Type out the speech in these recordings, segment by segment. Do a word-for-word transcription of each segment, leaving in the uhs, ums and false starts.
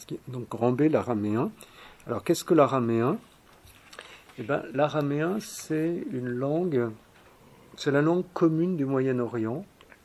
Donc grand B, l'araméen. Alors qu'est-ce que l'araméen? Eh bien, l'araméen, c'est une langue, c'est la langue commune du Moyen-Orient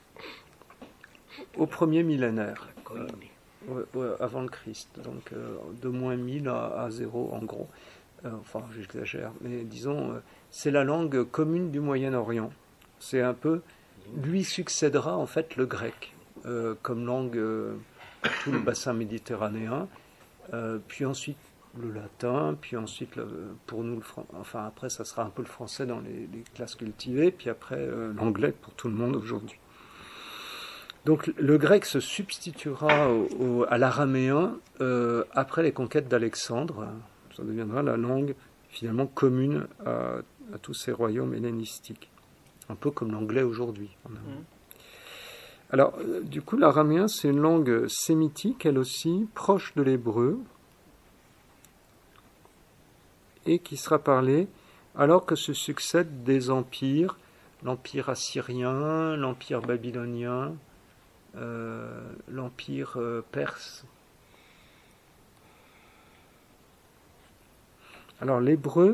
au premier millénaire, euh, ouais, ouais, avant le Christ, donc euh, de moins mille à, à zéro en gros. Euh, enfin, j'exagère, mais disons, euh, c'est la langue commune du Moyen-Orient. C'est un peu, lui succédera en fait le grec euh, comme langue, euh, tout le bassin méditerranéen, euh, puis ensuite le latin, puis ensuite le, pour nous, le fran- enfin après ça sera un peu le français dans les, les classes cultivées, puis après euh, l'anglais pour tout le monde aujourd'hui. Donc le grec se substituera au, au, à l'araméen euh, après les conquêtes d'Alexandre. Ça deviendra la langue finalement commune à, à tous ces royaumes hellénistiques, un peu comme l'anglais aujourd'hui. Mmh. Alors euh, du coup l'araméen c'est une langue sémitique elle aussi, proche de l'hébreu, et qui sera parlée alors que se succèdent des empires, l'empire assyrien, l'empire babylonien, euh, l'empire euh, perse. Alors l'hébreu,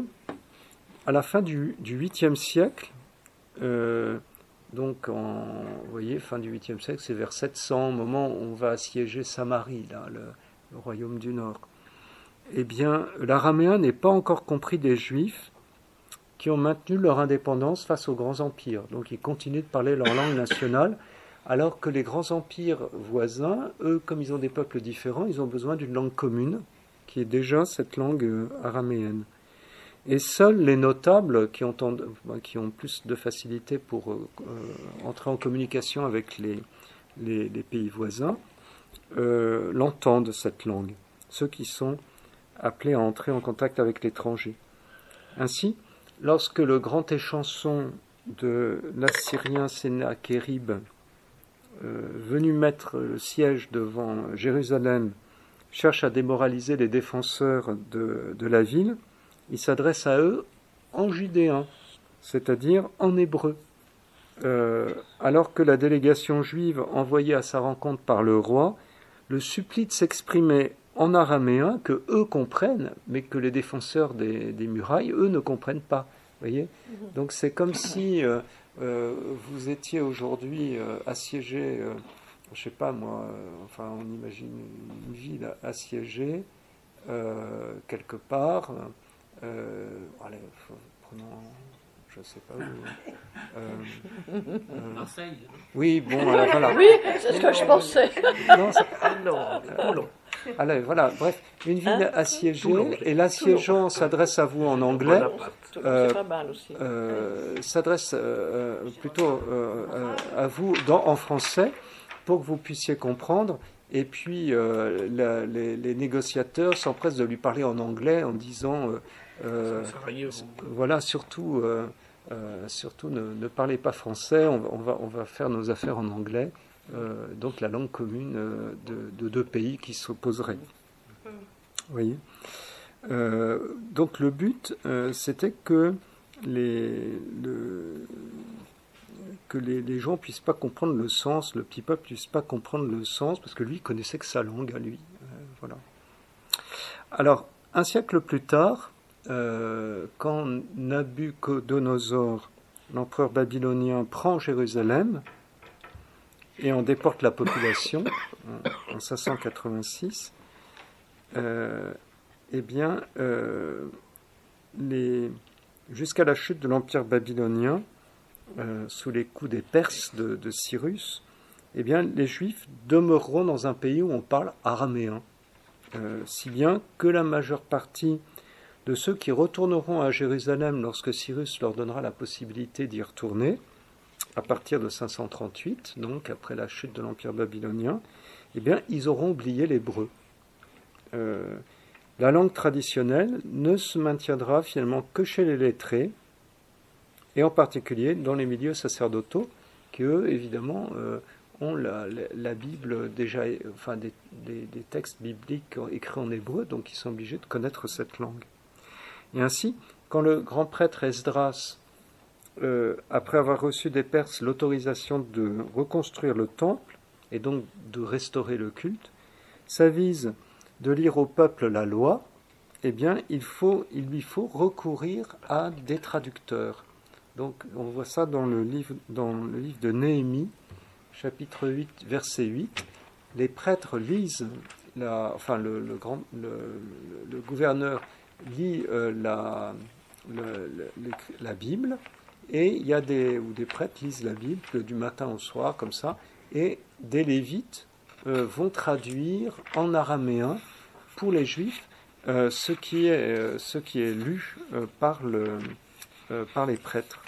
à la fin du, du huitième siècle, euh, donc en, vous voyez, fin du huitième siècle, c'est vers sept cents, au moment où on va assiéger Samarie, là, le, le royaume du Nord. Eh bien, l'araméen n'est pas encore compris des Juifs qui ont maintenu leur indépendance face aux grands empires. Donc ils continuent de parler leur langue nationale, alors que les grands empires voisins, eux, comme ils ont des peuples différents, ils ont besoin d'une langue commune, qui est déjà cette langue araméenne. Et seuls les notables qui ont, qui ont plus de facilité pour euh, entrer en communication avec les, les, les pays voisins euh, l'entendent, cette langue, ceux qui sont appelés à entrer en contact avec l'étranger. Ainsi, lorsque le grand échanson de l'assyrien Sennachérib, euh, venu mettre le siège devant Jérusalem, cherche à démoraliser les défenseurs de, de la ville, il s'adresse à eux en judéen, c'est-à-dire en hébreu. Euh, alors que la délégation juive envoyée à sa rencontre par le roi le supplie de s'exprimer en araméen, que eux comprennent, mais que les défenseurs des, des murailles, eux, ne comprennent pas. Voyez ? Donc c'est comme si euh, euh, vous étiez aujourd'hui euh, assiégé, euh, je sais pas moi, euh, enfin on imagine une ville assiégée euh, quelque part. Euh, allez, prenons, je sais pas où. Euh, euh, Marseille. Oui, bon, alors voilà. Oui, c'est ce que je pensais. Non, c'est... Non, Toulon. Allez, voilà, bref, une ville Hein assiégée, Toulon. et l'assiégeant s'adresse à vous en anglais, Euh, c'est pas mal aussi. euh, s'adresse euh, plutôt euh, euh, à vous dans, en français, pour que vous puissiez comprendre, et puis euh, la, les, les négociateurs s'empressent de lui parler en anglais en disant, euh, euh, voilà, surtout, euh, euh, surtout ne, ne parlez pas français, on, on, va, on va faire nos affaires en anglais. Euh, donc la langue commune euh, de, de deux pays qui s'opposeraient. Vous voyez euh, donc le but, euh, c'était que les, le, que les, les gens puissent pas comprendre le sens, le petit peuple puisse pas comprendre le sens, parce que lui connaissait que sa langue à lui. Euh, voilà. Alors, un siècle plus tard, euh, quand Nabuchodonosor, l'empereur babylonien, prend Jérusalem, et on déporte la population en, en cinq cent quatre-vingt-six, euh, eh bien, euh, les, jusqu'à la chute de l'empire babylonien, euh, sous les coups des Perses de, de Cyrus, eh bien, les Juifs demeureront dans un pays où on parle araméen, euh, si bien que la majeure partie de ceux qui retourneront à Jérusalem lorsque Cyrus leur donnera la possibilité d'y retourner, à partir de cinq cent trente-huit, donc après la chute de l'Empire babylonien, eh bien, ils auront oublié l'hébreu. Euh, la langue traditionnelle ne se maintiendra finalement que chez les lettrés, et en particulier dans les milieux sacerdotaux, qui eux, évidemment, euh, ont la, la, la Bible déjà, enfin des, des, des textes bibliques écrits en hébreu, donc ils sont obligés de connaître cette langue. Et ainsi, quand le grand prêtre Esdras, Euh, après avoir reçu des Perses l'autorisation de reconstruire le temple et donc de restaurer le culte, s'avise de lire au peuple la loi, eh bien, il, faut, il lui faut recourir à des traducteurs. Donc, on voit ça dans le livre, dans le livre de Néhémie, chapitre huit, verset huit. Les prêtres lisent, la, enfin, le, le, grand, le, le, le gouverneur lit euh, la, le, le, la Bible, et il y a des, ou des prêtres lisent la Bible du matin au soir, comme ça, et des Lévites euh, vont traduire en araméen pour les Juifs euh, ce, qui est, euh, ce qui est lu euh, par, le, euh, par les prêtres.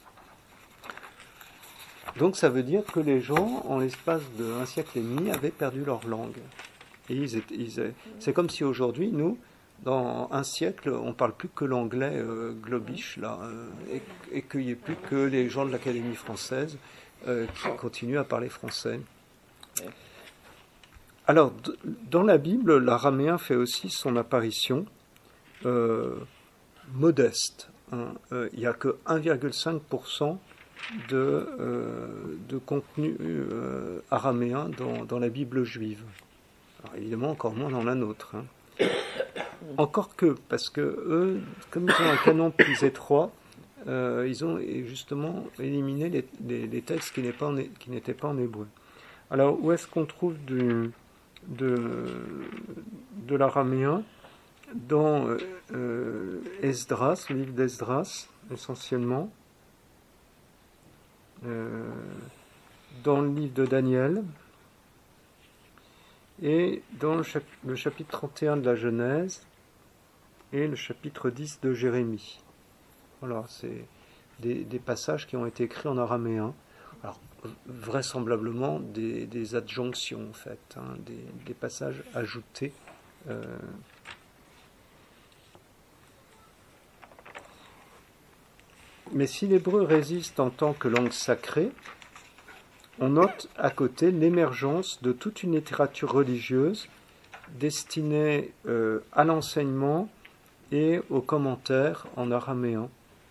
Donc ça veut dire que les gens, en l'espace d'un siècle et demi, avaient perdu leur langue. Et ils étaient, ils, c'est comme si aujourd'hui, nous, dans un siècle, on ne parle plus que l'anglais euh, globish, là, euh, et, et qu'il n'y ait plus que les gens de l'Académie française euh, qui continuent à parler français. Alors, d- dans la Bible, l'araméen fait aussi son apparition euh, modeste. Hein. Euh, il n'y a que un virgule cinq pour cent de, euh, de contenu euh, araméen dans, dans la Bible juive. Alors, évidemment, encore moins dans la nôtre. Hein. Encore que, parce que eux, comme ils ont un canon plus étroit, euh, ils ont justement éliminé les, les, les textes qui n'étaient pas, qui n'étaient pas en hébreu. Alors, où est-ce qu'on trouve du, de, de l'araméen? Dans euh, Esdras, le livre d'Esdras, essentiellement. Euh, dans le livre de Daniel. Et dans le, chap- le chapitre trente et un de la Genèse et le chapitre dix de Jérémie. Voilà, c'est des, des passages qui ont été écrits en araméen. Alors, vraisemblablement des, des adjonctions, en fait, hein, des, des passages ajoutés. Euh, Mais si l'hébreu résiste en tant que langue sacrée, on note à côté l'émergence de toute une littérature religieuse destinée euh, à l'enseignement et aux commentaires en araméen.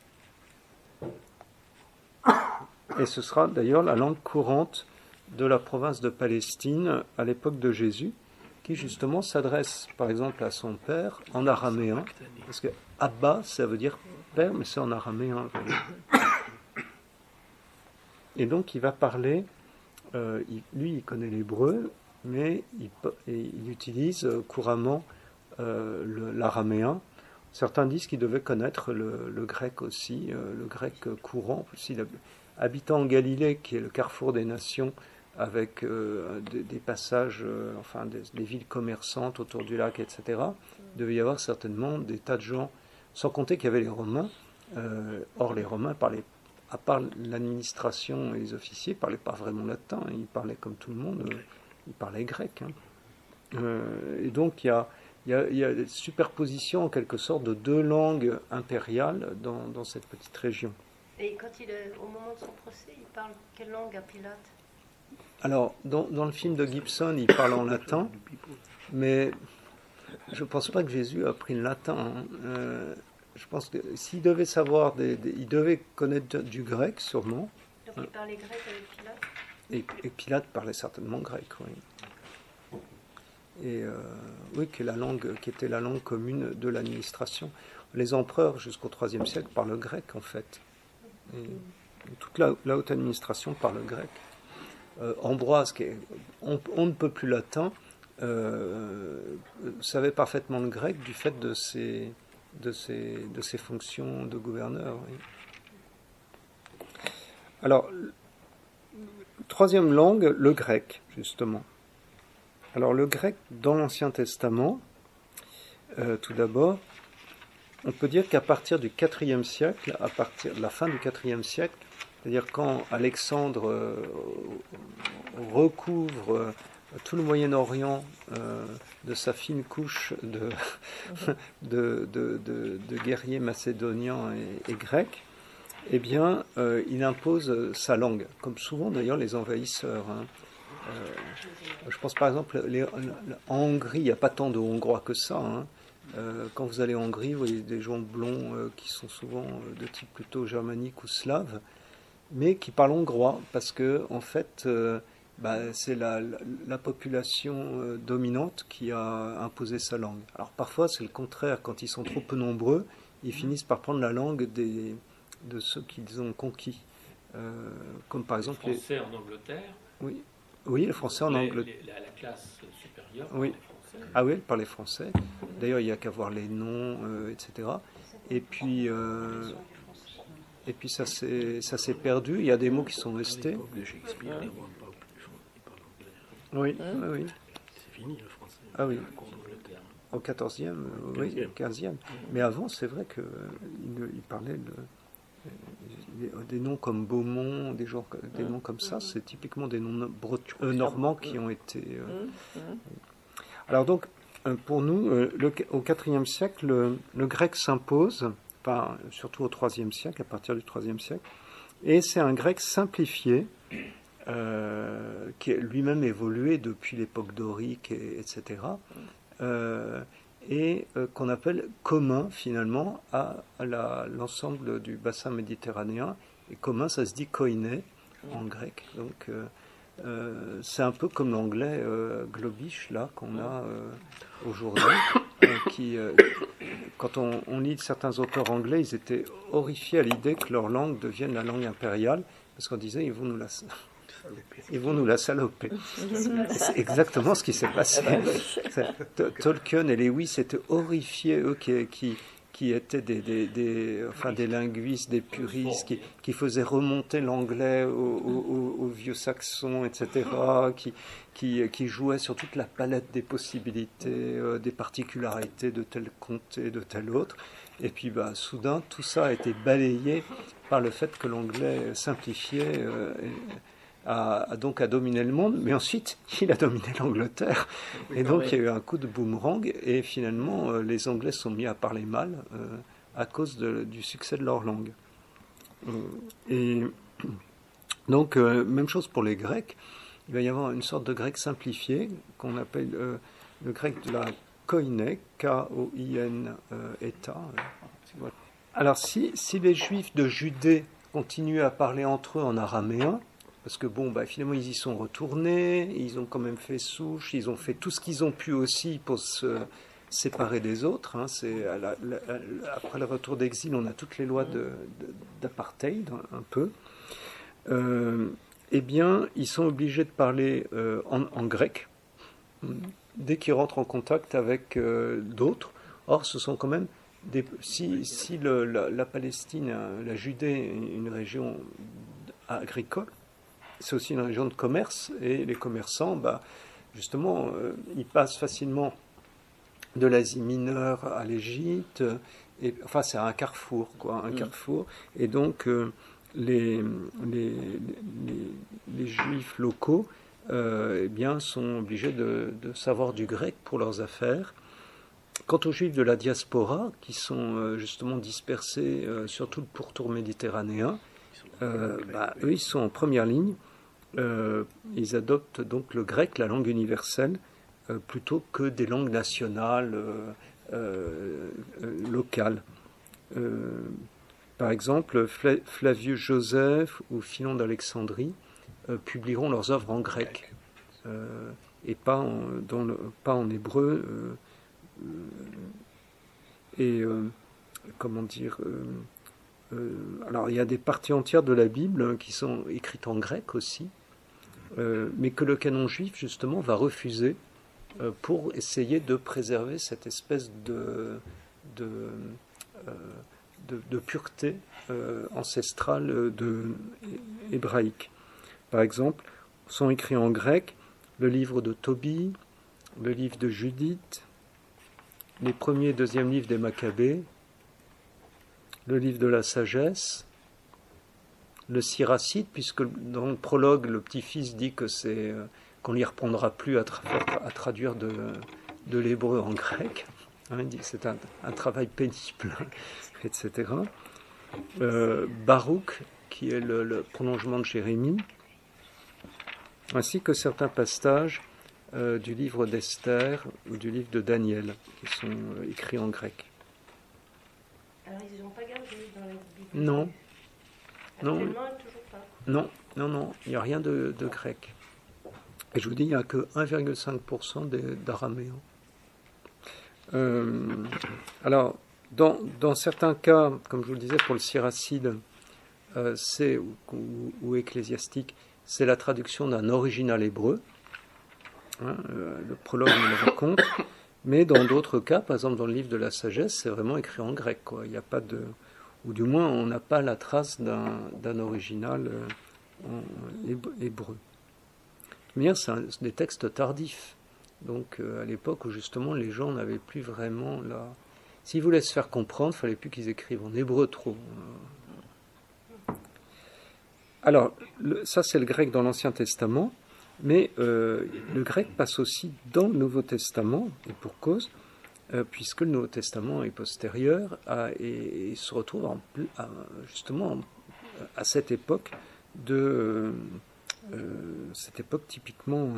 Et ce sera d'ailleurs la langue courante de la province de Palestine à l'époque de Jésus, qui justement s'adresse par exemple à son père en araméen, parce que Abba, ça veut dire père, mais c'est en araméen. Et donc il va parler, euh, il, lui il connaît l'hébreu, mais il, il utilise couramment euh, le, l'araméen. Certains disent qu'il devait connaître le, le grec aussi, euh, le grec courant. S'il habitant en Galilée, qui est le carrefour des nations, avec euh, des, des passages, euh, enfin des, des villes commerçantes autour du lac, et cetera, il devait y avoir certainement des tas de gens, sans compter qu'il y avait les Romains. Euh, or, les Romains parlaient, à part l'administration et les officiers, ne parlaient pas vraiment latin, hein, ils parlaient comme tout le monde, euh, ils parlaient grec. Hein. Euh, et donc, il y a, y, a, y a des superpositions, en quelque sorte, de deux langues impériales dans, dans cette petite région. Et quand il est au moment de son procès, il parle quelle langue à Pilate? Alors, dans, dans le film de Gibson, il parle en latin, mais je ne pense pas que Jésus a appris le latin. Hein. Euh, je pense que s'il devait savoir, des, des, il devait connaître du grec, sûrement. Donc il parlait grec avec Pilate? Et, et Pilate parlait certainement grec, oui. Et euh, oui, qui est la langue, qui était la langue commune de l'administration. Les empereurs, jusqu'au troisième siècle, parlent grec, en fait. Et toute la, la haute administration parle grec. Euh, Ambroise, qui est, on, on ne peut plus latin, euh, savait parfaitement le grec du fait de ses, de ses, de ses fonctions de gouverneur. Oui. Alors, troisième langue, le grec, justement. Alors, le grec, dans l'Ancien Testament, euh, tout d'abord, on peut dire qu'à partir du quatrième siècle, à partir de la fin du quatrième siècle, c'est-à-dire quand Alexandre euh, recouvre euh, tout le Moyen-Orient euh, de sa fine couche de, de, de, de, de guerriers macédoniens et, et grecs, eh bien, euh, il impose sa langue, comme souvent d'ailleurs les envahisseurs. Hein. Euh, je pense par exemple, les, en Hongrie, il n'y a pas tant de Hongrois que ça. Hein. Euh, quand vous allez en Hongrie, vous voyez des gens blonds euh, qui sont souvent euh, de type plutôt germanique ou slave, mais qui parlent hongrois, parce que en fait, euh, bah, c'est la, la, la population euh, dominante qui a imposé sa langue. Alors parfois c'est le contraire, quand ils sont trop peu nombreux, ils finissent par prendre la langue des, de ceux qu'ils ont conquis. Euh, comme par exemple les Français les... en Angleterre. Oui, oui, les Français en Angleterre. La, la classe supérieure oui. Par les Français. Ah oui, par les Français. D'ailleurs, il n'y a qu'à voir les noms, euh, et cetera. Et puis, euh, et puis ça s'est ça s'est perdu. Il y a des mots qui sont restés. Oui, ah, oui. C'est fini le français. Ah oui. Au quatorzième, oui, au quinzième. Mais avant, c'est vrai qu'il il parlait de, des noms comme Beaumont, des, gens, des noms comme ça. C'est typiquement des noms breton, euh, normands qui ont été... Euh, alors donc, pour nous, le, au quatrième siècle, le, le grec s'impose, enfin, surtout au troisième siècle, à partir du troisième siècle, et c'est un grec simplifié, euh, qui a lui-même évolué depuis l'époque dorique, et, etc., euh, et euh, qu'on appelle commun, finalement, à, à la, l'ensemble du bassin méditerranéen. Et commun, ça se dit koiné, en grec. Donc, euh, Euh, c'est un peu comme l'anglais euh, globish là qu'on a euh, aujourd'hui, euh, qui, euh, quand on, on lit certains auteurs anglais, ils étaient horrifiés à l'idée que leur langue devienne la langue impériale, parce qu'on disait ils vont nous la, ils vont nous la saloper. C'est exactement ce qui s'est passé. Tolkien et Lewis étaient horrifiés, eux qui, qui qui étaient des, des, des, enfin des linguistes, des puristes, qui, qui faisaient remonter l'anglais au, au, au, au vieux saxon, et cetera, qui, qui, qui jouaient sur toute la palette des possibilités, euh, des particularités de tel comté, de tel autre. Et puis, bah, soudain, tout ça a été balayé par le fait que l'anglais simplifié euh, a, a donc a dominé le monde, mais ensuite, il a dominé l'Angleterre. Et donc, il y a eu un coup de boomerang, et finalement, euh, les Anglais sont mis à parler mal euh, à cause de, du succès de leur langue. Euh, et donc, euh, même chose pour les Grecs. Il va y avoir une sorte de grec simplifié, qu'on appelle euh, le grec de la koiné, K O I N, euh, Eta. Voilà. Alors, si, si les Juifs de Judée continuent à parler entre eux en araméen, parce que bon, bah, finalement, ils y sont retournés, ils ont quand même fait souche, ils ont fait tout ce qu'ils ont pu aussi pour se séparer des autres. Hein. C'est à la, la, après le retour d'exil, on a toutes les lois de, de, d'apartheid, un, un peu. Euh, eh bien, ils sont obligés de parler euh, en, en grec dès qu'ils rentrent en contact avec euh, d'autres. Or, ce sont quand même des, si, si le, la, la Palestine, la Judée est une région agricole, c'est aussi une région de commerce, et les commerçants, bah, justement, euh, ils passent facilement de l'Asie mineure à l'Égypte, et, enfin c'est un carrefour, quoi, un mmh. carrefour, et donc euh, les, les, les, les Juifs locaux euh, eh bien, sont obligés de, de savoir du grec pour leurs affaires. Quant aux Juifs de la diaspora, qui sont euh, justement dispersés euh, sur tout le pourtour méditerranéen, euh, bah, eux, ils sont en première ligne. Euh, ils adoptent donc le grec, la langue universelle, euh, plutôt que des langues nationales euh, euh, euh, locales. Euh, par exemple, Fla- Flavius Joseph ou Philon d'Alexandrie euh, publieront leurs œuvres en grec euh, et pas en, dans le, pas en hébreu. Euh, et euh, comment dire euh, euh, alors il y a des parties entières de la Bible hein, qui sont écrites en grec aussi. Euh, mais que le canon juif, justement, va refuser euh, pour essayer de préserver cette espèce de, de, euh, de, de pureté euh, ancestrale de, hébraïque. Par exemple, sont écrits en grec le livre de Tobie, le livre de Judith, les premiers et deuxièmes livres des Maccabées, le livre de la sagesse, le Siracide, puisque dans le prologue, le petit-fils dit que c'est euh, qu'on n'y reprendra plus à, tra- à traduire de, de l'hébreu en grec. Hein, il dit que c'est un, un travail pénible, et cetera. Euh, Baruch, qui est le, le prolongement de Jérémie, ainsi que certains passages euh, du livre d'Esther ou du livre de Daniel, qui sont euh, écrits en grec. Alors, ils n'ont pas gardé dans la Bible? Non. Non. Actuellement, toujours pas. Non, non, non, il n'y a rien de, de grec. Et je vous dis, il n'y a que un virgule cinq pour cent d'araméen. Euh, alors, dans, dans certains cas, comme je vous le disais pour le siracide, euh, c'est, ou, ou, ou ecclésiastique, c'est la traduction d'un original hébreu. Hein, euh, le prologue me le raconte. Mais dans d'autres cas, par exemple dans le livre de la sagesse, c'est vraiment écrit en grec, quoi. Il n'y a pas de, ou du moins on n'a pas la trace d'un, d'un original euh, en hébreu. Mais c'est, un, c'est des textes tardifs. Donc euh, à l'époque où justement les gens n'avaient plus vraiment la... S'ils voulaient se faire comprendre, il ne fallait plus qu'ils écrivent en hébreu trop. Alors, le, ça c'est le grec dans l'Ancien Testament. Mais euh, le grec passe aussi dans le Nouveau Testament, et pour cause, euh, puisque le Nouveau Testament est postérieur à, et, et se retrouve en, à, justement à cette époque de euh, cette époque typiquement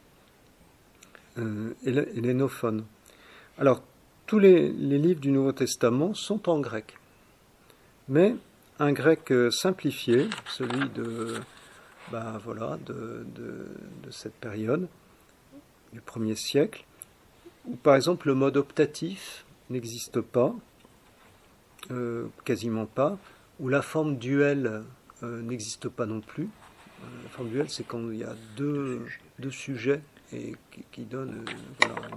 euh, hellénophone. Alors, tous les, les livres du Nouveau Testament sont en grec, mais un grec simplifié, celui de Ben voilà, de, de, de cette période, du premier siècle, où par exemple le mode optatif n'existe pas, euh, quasiment pas, où la forme duel euh, n'existe pas non plus. Euh, la forme duel, c'est quand il y a deux, deux sujets et qui, qui donnent... Euh, voilà.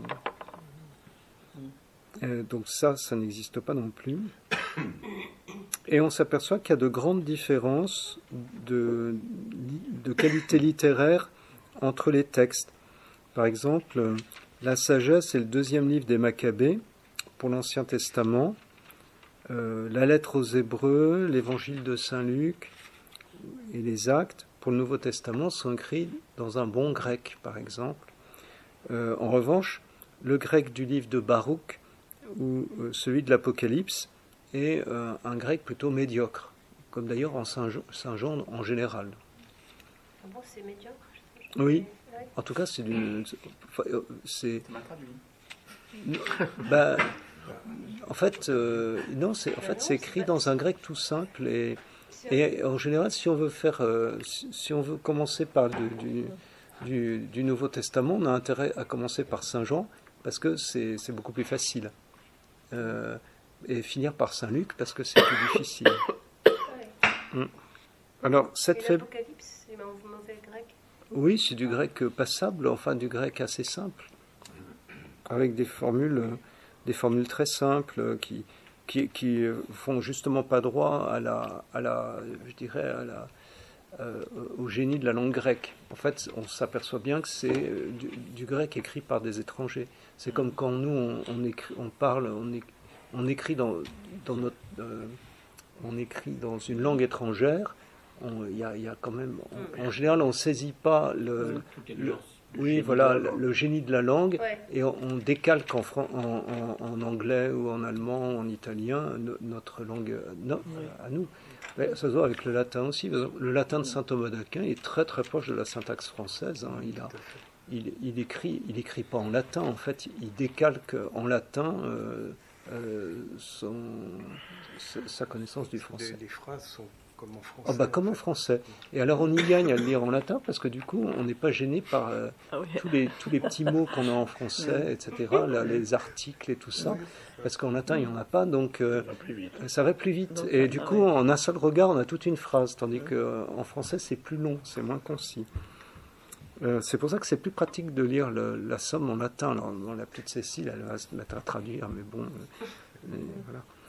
Euh, donc ça, ça n'existe pas non plus. Et on s'aperçoit qu'il y a de grandes différences de, de qualité littéraire entre les textes. Par exemple, la sagesse est le deuxième livre des Maccabées pour l'Ancien Testament. Euh, la lettre aux Hébreux, l'évangile de Saint Luc et les actes pour le Nouveau Testament sont écrits dans un bon grec, par exemple. Euh, en revanche, le grec du livre de Baruch ou euh, celui de l'Apocalypse est euh, un grec plutôt médiocre, comme d'ailleurs en Saint-Jean, Saint-Jean en général. Ah bon, c'est médiocre? Oui, en tout cas, c'est du... C'est... Bah, en fait, euh, non, c'est, en fait, c'est écrit dans un grec tout simple et, et en général, si on veut faire, euh, si on veut commencer par du, du, du, du Nouveau Testament, on a intérêt à commencer par Saint-Jean parce que c'est, c'est beaucoup plus facile. Euh, et finir par Saint-Luc parce que c'est plus difficile. Ouais. Mm. Alors, cette faible... l'Apocalypse, c'est mauvais grec? Oui, c'est du grec passable, enfin du grec assez simple, avec des formules, des formules très simples qui, qui, qui font justement pas droit à la, à la, je dirais, à la, euh, au génie de la langue grecque. En fait, on s'aperçoit bien que c'est du, du grec écrit par des étrangers. C'est comme quand nous, on, on, écrit, on parle, on, é, on écrit dans, dans notre, euh, on écrit dans une langue étrangère. Il y, y a quand même, on, en général, on saisit pas le, le oui, voilà, le, le génie de la langue, ouais. Et on, on décalque en, en, en, en anglais ou en allemand, en italien, no, notre langue no, ouais. à nous. Mais ça se voit avec le latin aussi. Le latin de saint Thomas d'Aquin est très très proche de la syntaxe française. Hein. Il, a, il, il écrit, il écrit pas en latin. En fait, il décalque en latin euh, euh, son, sa connaissance du français. Les, les phrases sont comme en français. Oh bah, comme en français. Et alors on y gagne à le lire en latin parce que du coup on n'est pas gêné par euh, ah oui. tous, les, tous les petits mots qu'on a en français, et cetera. Là, les articles et tout ça. Parce qu'en latin il n'y en a pas, donc euh, ça va plus vite. Ça va plus vite. Donc, et du coup ah, en un seul regard on a toute une phrase, tandis qu'en français c'est plus long, c'est moins concis. Euh, c'est pour ça que c'est plus pratique de lire le, la somme en latin. Alors dans la petite Cécile elle va se mettre à traduire, mais bon. Euh, mais, voilà.